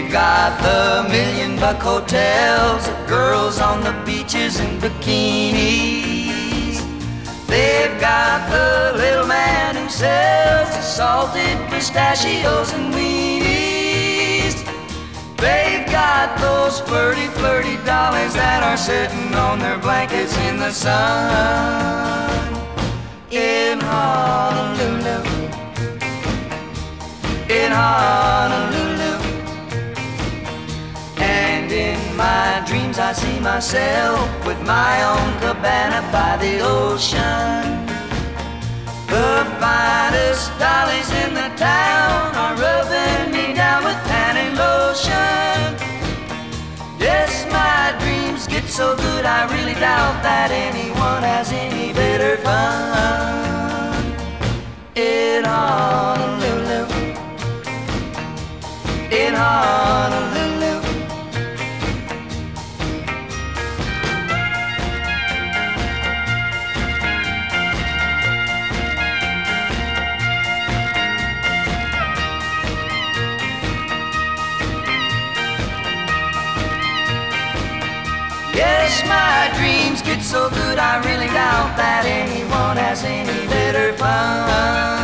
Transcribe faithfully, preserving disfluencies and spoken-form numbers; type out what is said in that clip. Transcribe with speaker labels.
Speaker 1: They've got the million buck hotels, the girls on the beaches in bikinis. They've got the little man who sells the salted pistachios and weenies. They've got those flirty, flirty dollies that are sitting on their blankets in the sun. In Honolulu, in Honolulu. And in my dreams I see myself with my own cabana by the ocean. The finest dollies in the town are rubbing me down with tanning lotion. Yes, my dreams get so good I really doubt that anyone has any better fun. In Honolulu, in Honolulu. Yes, my dreams get so good I really doubt that anyone has any better fun.